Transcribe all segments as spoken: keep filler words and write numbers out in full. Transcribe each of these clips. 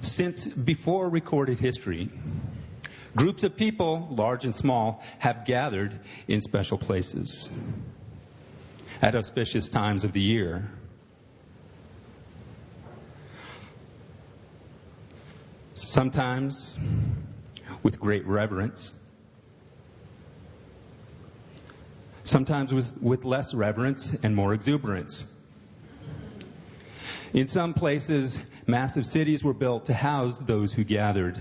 Since before recorded history, groups of people, large and small, have gathered in special places at auspicious times of the year. Sometimes with great reverence, sometimes with, with less reverence and more exuberance. In some places, massive cities were built to house those who gathered.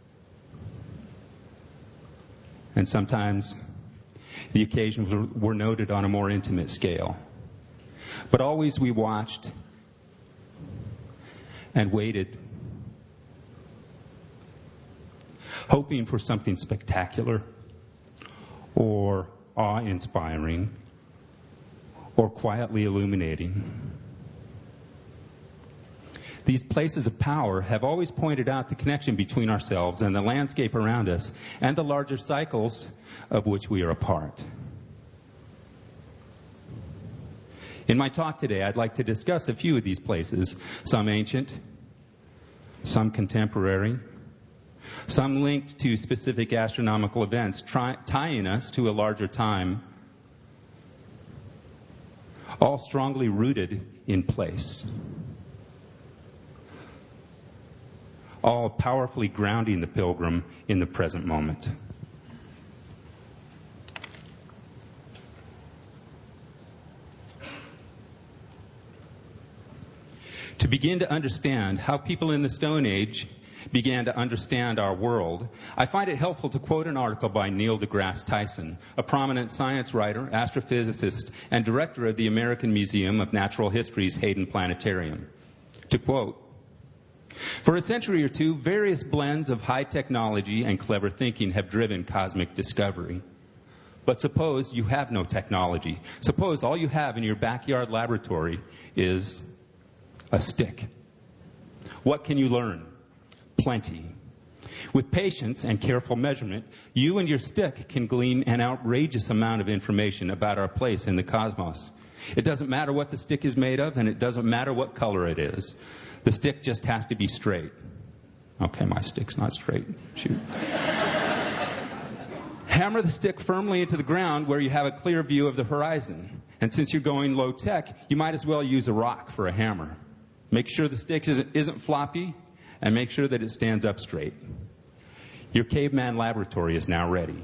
And sometimes the occasions were, were noted on a more intimate scale. But always we watched and waited, hoping for something spectacular or awe-inspiring or quietly illuminating. These places of power have always pointed out the connection between ourselves and the landscape around us and the larger cycles of which we are a part. In my talk today, I'd like to discuss a few of these places, some ancient, some contemporary, some linked to specific astronomical events, try, tying us to a larger time, all strongly rooted in place, all powerfully grounding the pilgrim in the present moment. To begin to understand how people in the Stone Age began to understand our world, I find it helpful to quote an article by Neil deGrasse Tyson, a prominent science writer, astrophysicist, and director of the American Museum of Natural History's Hayden Planetarium. To quote, "For a century or two, various blends of high technology and clever thinking have driven cosmic discovery. But suppose you have no technology. Suppose all you have in your backyard laboratory is a stick. What can you learn? Plenty. With patience and careful measurement, you and your stick can glean an outrageous amount of information about our place in the cosmos. It doesn't matter what the stick is made of, and it doesn't matter what color it is. The stick just has to be straight." Okay, my stick's not straight. Shoot. "Hammer the stick firmly into the ground where you have a clear view of the horizon. And since you're going low tech, you might as well use a rock for a hammer. Make sure the stick isn't, isn't floppy, and make sure that it stands up straight. Your caveman laboratory is now ready."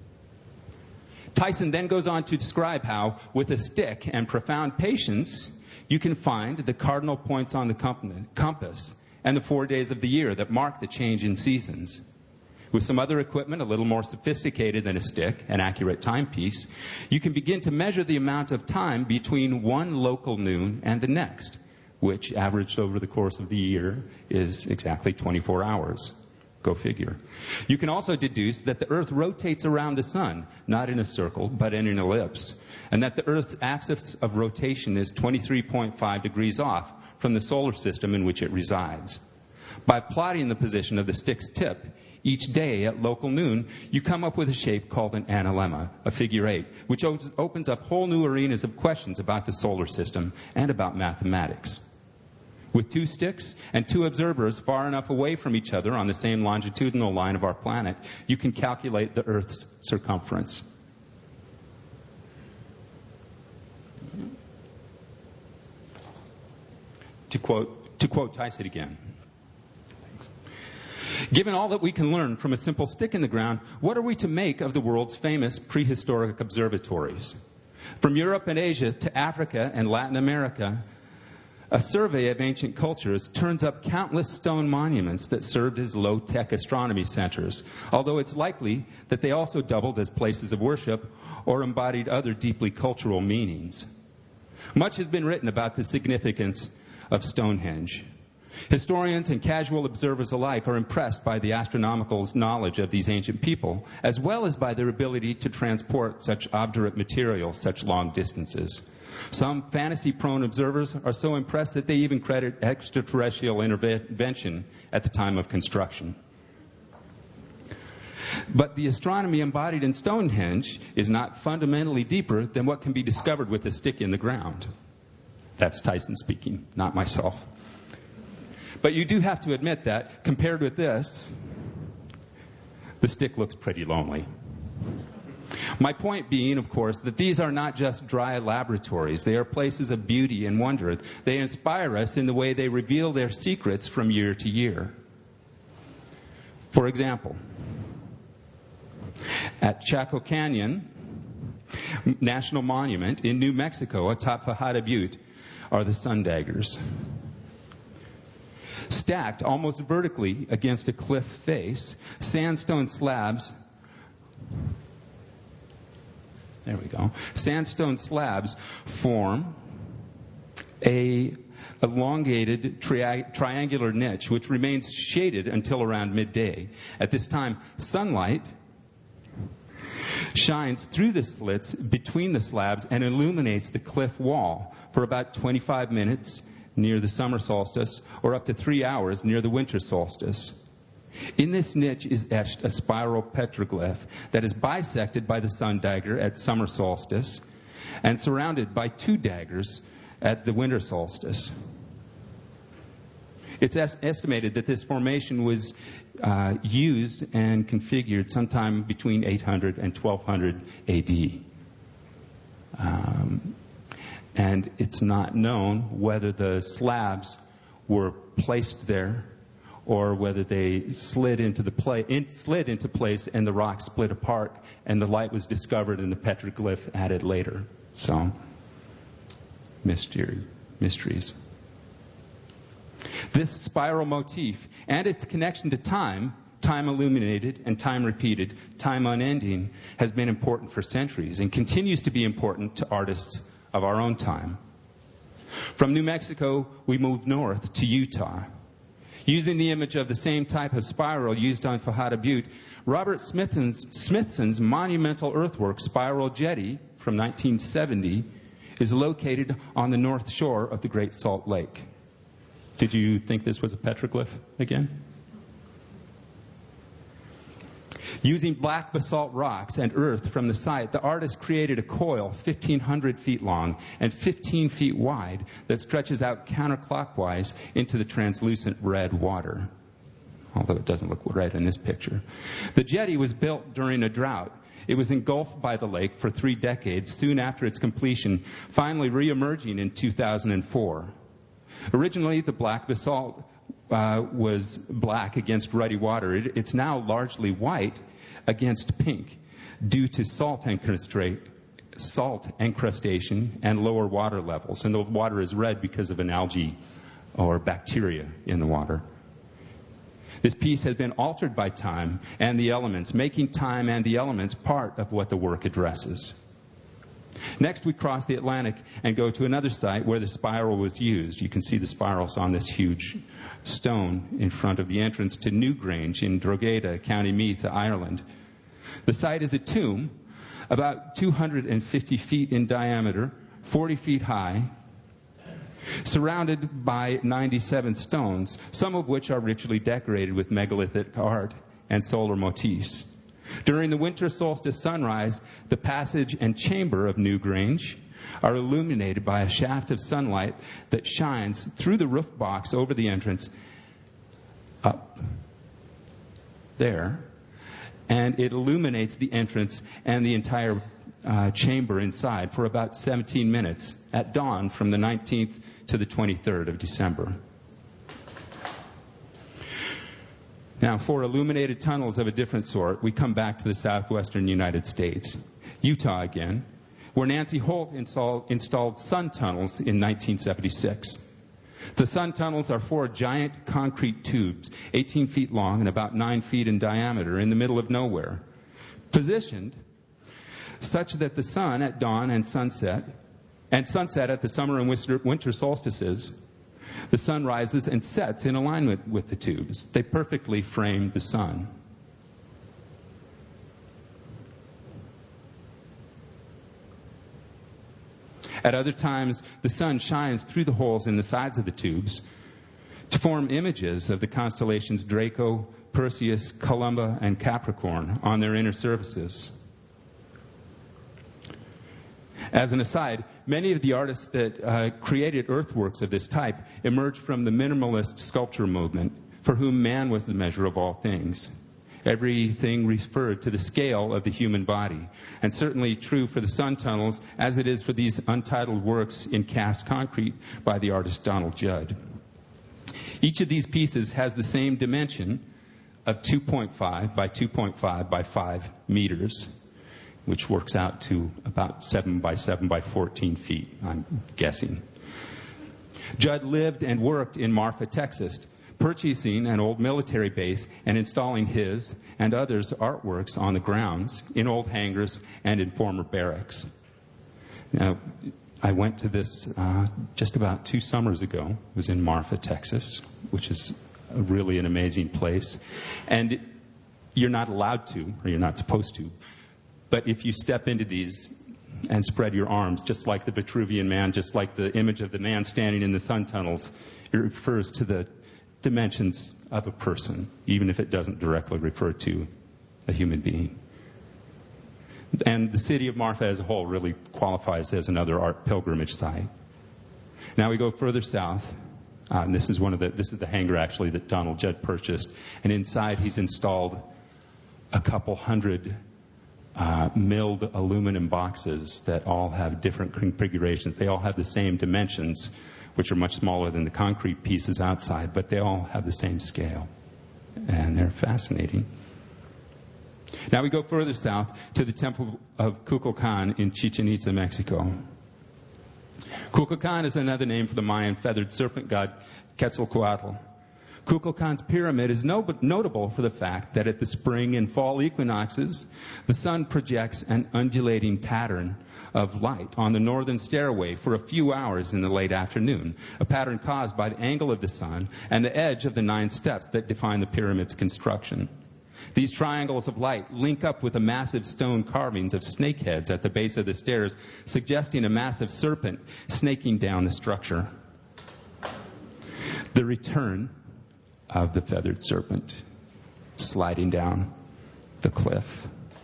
Tyson then goes on to describe how, with a stick and profound patience, you can find the cardinal points on the compass and the four days of the year that mark the change in seasons. With some other equipment a little more sophisticated than a stick, an accurate timepiece, you can begin to measure the amount of time between one local noon and the next, which, averaged over the course of the year, is exactly twenty-four hours. Go figure. You can also deduce that the Earth rotates around the Sun, not in a circle, but in an ellipse, and that the Earth's axis of rotation is twenty-three point five degrees off from the solar system in which it resides. By plotting the position of the stick's tip each day at local noon, you come up with a shape called an analemma, a figure eight, which op- opens up whole new arenas of questions about the solar system and about mathematics. With two sticks and two observers far enough away from each other on the same longitudinal line of our planet, you can calculate the Earth's circumference. To quote, to quote Tyson again. "Given all that we can learn from a simple stick in the ground, what are we to make of the world's famous prehistoric observatories? From Europe and Asia to Africa and Latin America, a survey of ancient cultures turns up countless stone monuments that served as low-tech astronomy centers, although it's likely that they also doubled as places of worship or embodied other deeply cultural meanings. Much has been written about the significance of Stonehenge. Historians and casual observers alike are impressed by the astronomical knowledge of these ancient people, as well as by their ability to transport such obdurate materials such long distances. Some fantasy-prone observers are so impressed that they even credit extraterrestrial intervention at the time of construction. But the astronomy embodied in Stonehenge is not fundamentally deeper than what can be discovered with a stick in the ground." That's Tyson speaking, not myself. But you do have to admit that, compared with this, the stick looks pretty lonely. My point being, of course, that these are not just dry laboratories. They are places of beauty and wonder. They inspire us in the way they reveal their secrets from year to year. For example, at Chaco Canyon National Monument in New Mexico, atop Fajada Butte, are the sun daggers. Stacked almost vertically against a cliff face, sandstone slabs There we go. Sandstone slabs form a elongated tri- triangular niche which remains shaded until around midday. At this time, sunlight shines through the slits between the slabs and illuminates the cliff wall for about twenty-five minutes near the summer solstice or up to three hours near the winter solstice. In this niche is etched a spiral petroglyph that is bisected by the sun dagger at summer solstice and surrounded by two daggers at the winter solstice. It's est- estimated that this formation was uh, used and configured sometime between eight hundred and twelve hundred A D. Um, and it's not known whether the slabs were placed there or whether they slid into the pla- in, slid into place and the rock split apart and the light was discovered and the petroglyph added later. So, mystery, mysteries. This spiral motif and its connection to time, time illuminated and time repeated, time unending, has been important for centuries and continues to be important to artists of our own time. From New Mexico, we move north to Utah. Using the image of the same type of spiral used on Fajada Butte, Robert Smithson's, Smithson's monumental earthwork spiral jetty from nineteen seventy is located on the north shore of the Great Salt Lake. Did you think this was a petroglyph again? Using black basalt rocks and earth from the site, the artist created a coil fifteen hundred feet long and fifteen feet wide that stretches out counterclockwise into the translucent red water, although it doesn't look red in this picture. The jetty was built during a drought. It was engulfed by the lake for three decades, soon after its completion, finally re-emerging in two thousand four. Originally, the black basalt uh, was black against ruddy water. It, it's now largely white against pink due to salt encrustation, salt encrustation and lower water levels. And the water is red because of an algae or bacteria in the water. This piece has been altered by time and the elements, making time and the elements part of what the work addresses. Next, we cross the Atlantic and go to another site where the spiral was used. You can see the spirals on this huge stone in front of the entrance to Newgrange in Drogheda, County Meath, Ireland. The site is a tomb about two hundred fifty feet in diameter, forty feet high, surrounded by ninety-seven stones, some of which are richly decorated with megalithic art and solar motifs. During the winter solstice sunrise, the passage and chamber of Newgrange are illuminated by a shaft of sunlight that shines through the roof box over the entrance up there, and it illuminates the entrance and the entire uh, chamber inside for about seventeen minutes at dawn from the nineteenth to the twenty-third of December. Now, for illuminated tunnels of a different sort, we come back to the southwestern United States, Utah again, where Nancy Holt installed, installed sun tunnels in nineteen seventy-six. The sun tunnels are four giant concrete tubes, eighteen feet long and about nine feet in diameter, in the middle of nowhere, positioned such that the sun at dawn and sunset, and sunset at the summer and winter solstices, the sun rises and sets in alignment with the tubes. They perfectly frame the sun. At other times, the sun shines through the holes in the sides of the tubes to form images of the constellations Draco, Perseus, Columba, and Capricorn on their inner surfaces. As an aside, many of the artists that uh, created earthworks of this type emerged from the minimalist sculpture movement, for whom man was the measure of all things. Everything referred to the scale of the human body, and certainly true for the sun tunnels as it is for these untitled works in cast concrete by the artist Donald Judd. Each of these pieces has the same dimension of two point five by two point five by five meters, which works out to about seven by seven by fourteen feet, I'm guessing. Judd lived and worked in Marfa, Texas, purchasing an old military base and installing his and others' artworks on the grounds, in old hangars, and in former barracks. Now, I went to this uh, just about two summers ago. It was in Marfa, Texas, which is really an amazing place. And you're not allowed to, or you're not supposed to, but if you step into these and spread your arms, just like the Vitruvian Man, just like the image of the man standing in the sun tunnels, it refers to the dimensions of a person, even if it doesn't directly refer to a human being. And the city of Marfa as a whole really qualifies as another art pilgrimage site. Now we go further south. Uh, and this is one of the, this is the hangar actually that Donald Judd purchased. And inside he's installed a couple hundred uh, milled aluminum boxes that all have different configurations. They all have the same dimensions, which are much smaller than the concrete pieces outside, but they all have the same scale. And they're fascinating. Now we go further south to the temple of Kukulkan in Chichen Itza, Mexico. Kukulkan is another name for the Mayan feathered serpent god Quetzalcoatl. Kukulkan's pyramid is no, notable for the fact that at the spring and fall equinoxes, the sun projects an undulating pattern of light on the northern stairway for a few hours in the late afternoon, a pattern caused by the angle of the sun and the edge of the nine steps that define the pyramid's construction. These triangles of light link up with the massive stone carvings of snake heads at the base of the stairs, suggesting a massive serpent snaking down the structure. The return of the feathered serpent sliding down the cliff.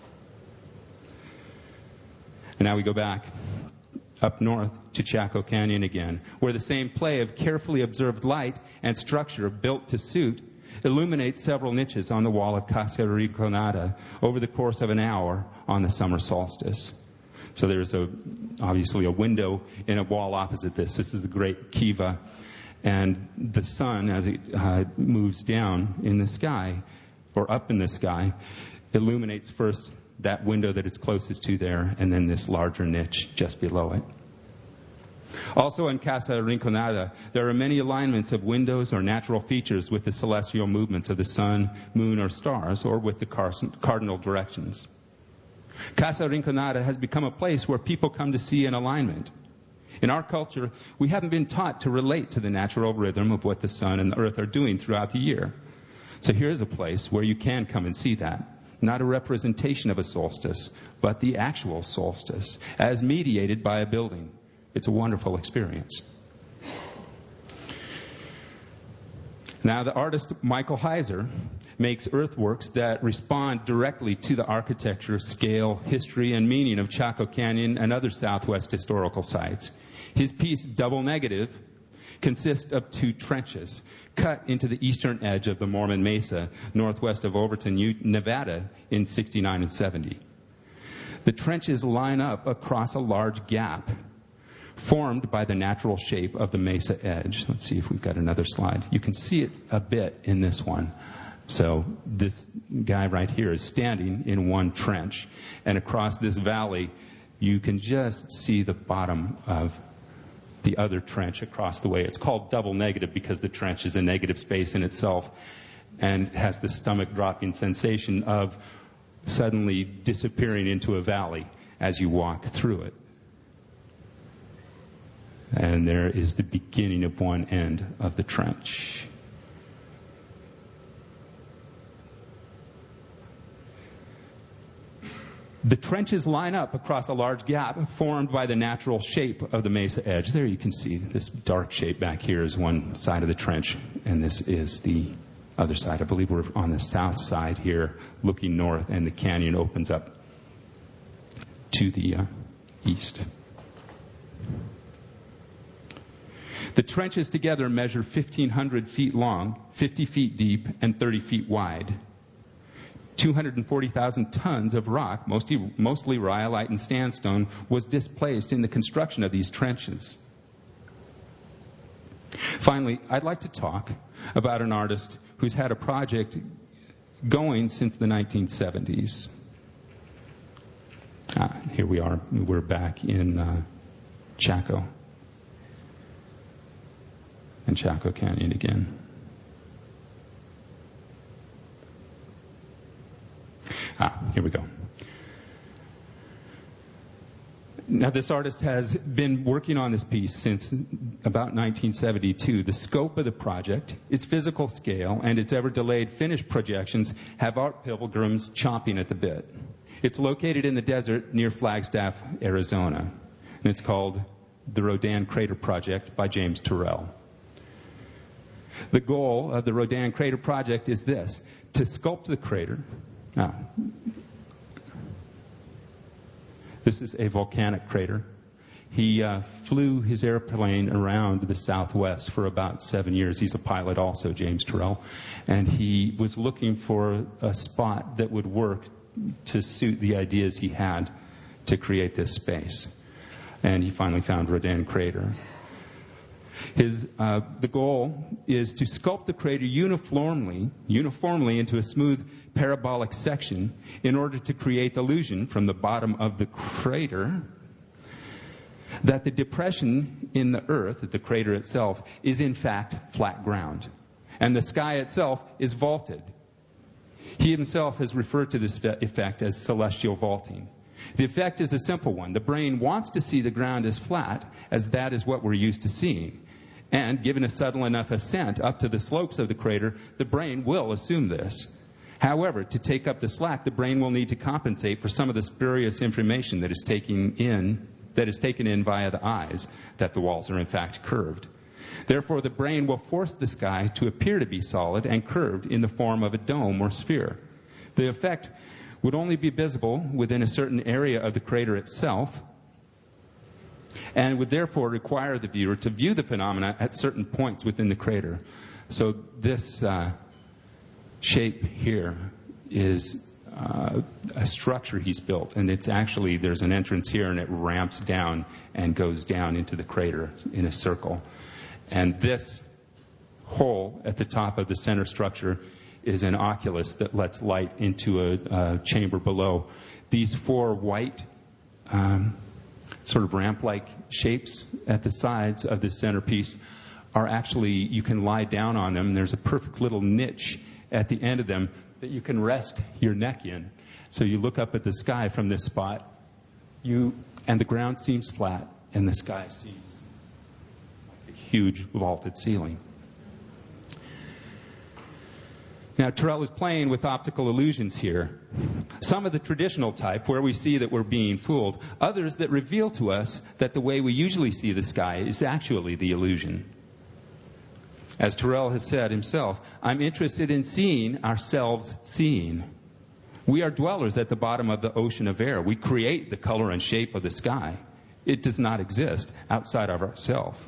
And now we go back up north to Chaco Canyon again, where the same play of carefully observed light and structure built to suit illuminates several niches on the wall of Casa Rinconada over the course of an hour on the summer solstice. So there's a, obviously a window in a wall opposite this. This is the Great Kiva. And the sun, as it uh, moves down in the sky, or up in the sky, illuminates first that window that it's closest to there, and then this larger niche just below it. Also in Casa Rinconada, there are many alignments of windows or natural features with the celestial movements of the sun, moon, or stars, or with the cardinal directions. Casa Rinconada has become a place where people come to see an alignment. In our culture, we haven't been taught to relate to the natural rhythm of what the sun and the earth are doing throughout the year. So here's a place where you can come and see that. Not a representation of a solstice, but the actual solstice, as mediated by a building. It's a wonderful experience. Now, the artist Michael Heiser makes earthworks that respond directly to the architecture, scale, history, and meaning of Chaco Canyon and other Southwest historical sites. His piece, Double Negative, consists of two trenches cut into the eastern edge of the Mormon Mesa, northwest of Overton, Nevada, in sixty-nine and seventy. The trenches line up across a large gap formed by the natural shape of the mesa edge. Let's see if we've got another slide. You can see it a bit in this one. So this guy right here is standing in one trench, and across this valley, you can just see the bottom of the other trench across the way. It's called double negative because the trench is a negative space in itself and has the stomach-dropping sensation of suddenly disappearing into a valley as you walk through it. And there is the beginning of one end of the trench. The trenches line up across a large gap formed by the natural shape of the mesa edge. There you can see this dark shape back here is one side of the trench, and this is the other side. I believe we're on the south side here, looking north, and the canyon opens up to the uh, east. The trenches together measure fifteen hundred feet long, fifty feet deep, and thirty feet wide. two hundred forty thousand tons of rock, mostly, mostly rhyolite and sandstone, was displaced in the construction of these trenches. Finally, I'd like to talk about an artist who's had a project going since the nineteen seventies. Ah, here we are. We're back in uh, Chaco. And Chaco Canyon again. Ah, here we go. Now, this artist has been working on this piece since about nineteen seventy-two. The scope of the project, its physical scale, and its ever-delayed finished projections have art pilgrims chomping at the bit. It's located in the desert near Flagstaff, Arizona, and it's called the Rodin Crater Project by James Turrell. The goal of the Rodin Crater Project is this: to sculpt the crater. Now, this is a volcanic crater. He uh, flew his airplane around the Southwest for about seven years. He's a pilot also, James Turrell. And he was looking for a spot that would work to suit the ideas he had to create this space. And he finally found Rodin Crater. His, uh, the goal is to sculpt the crater uniformly, uniformly into a smooth parabolic section in order to create the illusion from the bottom of the crater that the depression in the earth, the crater itself, is in fact flat ground. And the sky itself is vaulted. He himself has referred to this effect as celestial vaulting. The effect is a simple one. The brain wants to see the ground as flat, as that is what we're used to seeing. And given a subtle enough ascent up to the slopes of the crater, the brain will assume this. However, to take up the slack, the brain will need to compensate for some of the spurious information that is taking in, that is taken in via the eyes, that the walls are in fact curved. Therefore, the brain will force the sky to appear to be solid and curved in the form of a dome or sphere. The effect would only be visible within a certain area of the crater itself, and would therefore require the viewer to view the phenomena at certain points within the crater. So this uh, shape here is uh, a structure he's built, and it's actually, there's an entrance here, and it ramps down and goes down into the crater in a circle. And this hole at the top of the center structure is an oculus that lets light into a, a chamber below. These four white um, sort of ramp-like shapes at the sides of this centerpiece are actually, you can lie down on them. There's a perfect little niche at the end of them that you can rest your neck in. So you look up at the sky from this spot, you and the ground seems flat, and the sky seems like a huge vaulted ceiling. Now, Turrell is playing with optical illusions here. Some of the traditional type, where we see that we're being fooled. Others that reveal to us that the way we usually see the sky is actually the illusion. As Turrell has said himself, I'm interested in seeing ourselves seeing. We are dwellers at the bottom of the ocean of air. We create the color and shape of the sky. It does not exist outside of ourselves.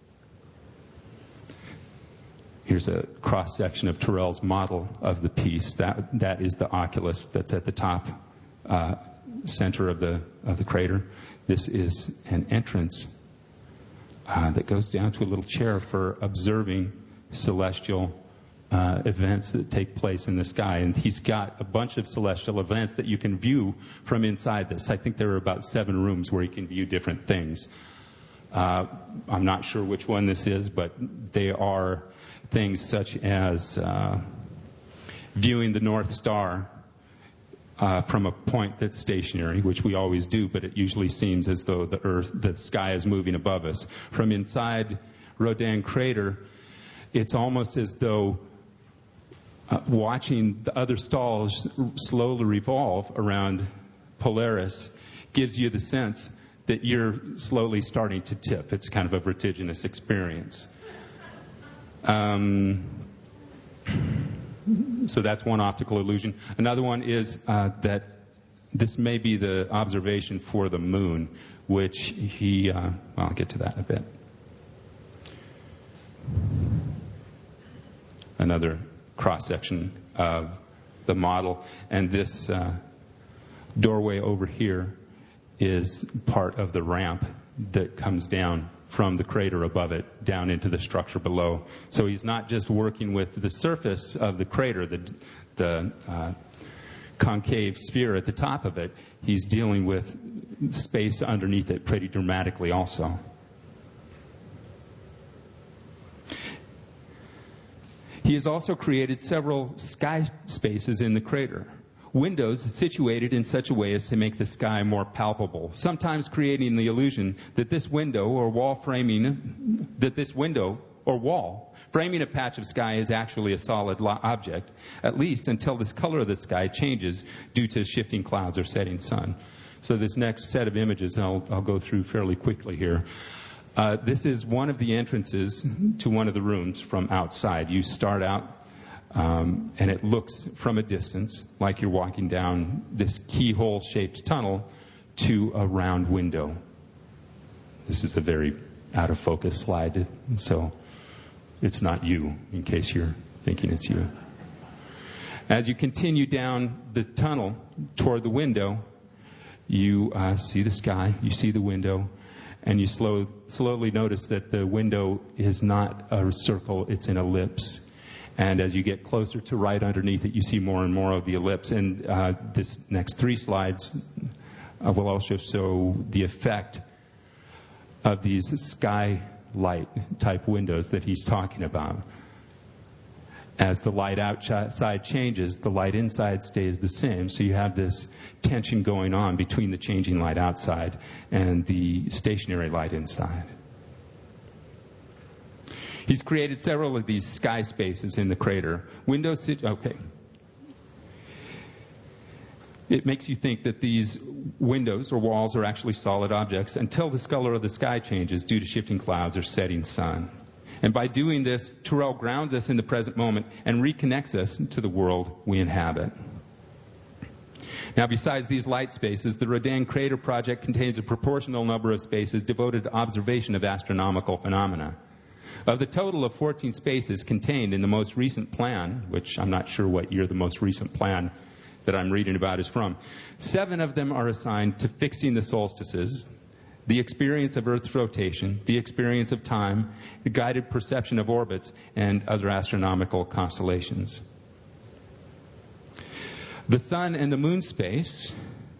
Here's a cross-section of Turrell's model of the piece. That that is the oculus that's at the top uh, center of the of the crater. This is an entrance uh, that goes down to a little chair for observing celestial uh, events that take place in the sky. And he's got a bunch of celestial events that you can view from inside this. I think there are about seven rooms where you can view different things. Uh, I'm not sure which one this is, but they are things such as uh, viewing the North Star uh, from a point that's stationary, which we always do, but it usually seems as though the Earth, the sky is moving above us. From inside Rodin Crater, it's almost as though uh, watching the other stars slowly revolve around Polaris gives you the sense that you're slowly starting to tip. It's kind of a vertiginous experience. Um, so that's one optical illusion. Another one is uh, that this may be the observation for the moon, which he, uh, well, I'll get to that in a bit. another cross-section of the model. And this uh, doorway over here is part of the ramp that comes down from the crater above it down into the structure below. So he's not just working with the surface of the crater, the, the uh, concave sphere at the top of it. He's dealing with space underneath it pretty dramatically also. He has also created several sky spaces in the crater. Windows situated in such a way as to make the sky more palpable, sometimes creating the illusion that this window or wall framing, that this window or wall framing a patch of sky is actually a solid lo- object, at least until this color of the sky changes due to shifting clouds or setting sun. So this next set of images I'll, I'll go through fairly quickly here. Uh, this is one of the entrances to one of the rooms from outside. You start out Um, and it looks from a distance like you're walking down this keyhole-shaped tunnel to a round window. This is a very out-of-focus slide, so it's not you, in case you're thinking it's you. As you continue down the tunnel toward the window, you uh, see the sky, you see the window, and you slow, slowly notice that the window is not a circle, it's an ellipse. And as you get closer to right underneath it, you see more and more of the ellipse. And uh, this next three slides uh, will also show the effect of these skylight type windows that he's talking about. As the light outside changes, the light inside stays the same. So you have this tension going on between the changing light outside and the stationary light inside. He's created several of these sky spaces in the crater. Windows, okay. It makes you think that these windows or walls are actually solid objects until the color of the sky changes due to shifting clouds or setting sun. And by doing this, Turrell grounds us in the present moment and reconnects us to the world we inhabit. Now, besides these light spaces, the Rodin Crater Project contains a proportional number of spaces devoted to observation of astronomical phenomena. Of the total of fourteen spaces contained in the most recent plan, which I'm not sure what year the most recent plan that I'm reading about is from, seven of them are assigned to fixing the solstices, the experience of Earth's rotation, the experience of time, the guided perception of orbits, and other astronomical constellations. The Sun and the Moon space,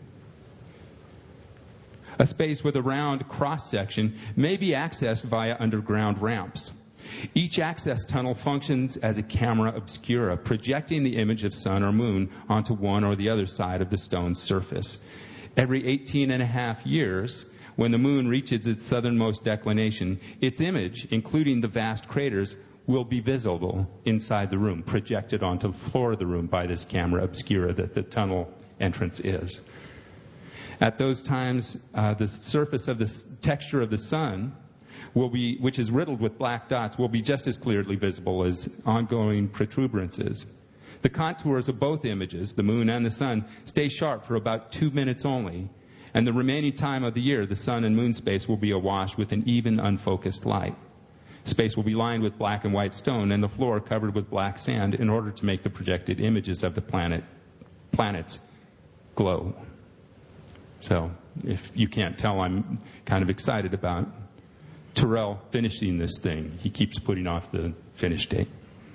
a space with a round cross-section, may be accessed via underground ramps. Each access tunnel functions as a camera obscura, projecting the image of sun or moon onto one or the other side of the stone's surface. Every eighteen and a half years, when the moon reaches its southernmost declination, its image, including the vast craters, will be visible inside the room, projected onto the floor of the room by this camera obscura that the tunnel entrance is. At those times, uh, the surface of the texture of the sun will be, which is riddled with black dots, will be just as clearly visible as ongoing protuberances. The contours of both images, the moon and the sun, stay sharp for about two minutes only, and the remaining time of the year, the sun and moon space will be awash with an even, unfocused light. Space will be lined with black and white stone, and the floor covered with black sand in order to make the projected images of the planet planets glow. So, if you can't tell, I'm kind of excited about Turrell finishing this thing. He keeps putting off the finish date.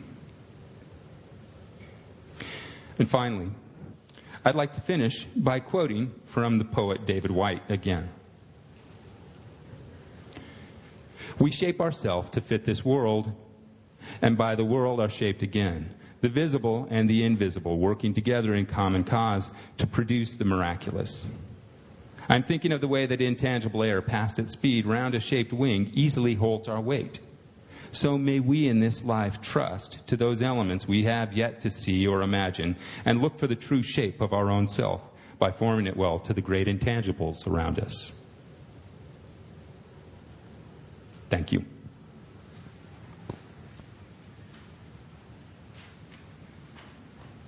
And finally, I'd like to finish by quoting from the poet David Whyte again. We shape ourselves to fit this world, and by the world are shaped again, the visible and the invisible working together in common cause to produce the miraculous. I'm thinking of the way that intangible air passed at speed round a shaped wing easily holds our weight. So may we in this life trust to those elements we have yet to see or imagine and look for the true shape of our own self by forming it well to the great intangibles around us. Thank you.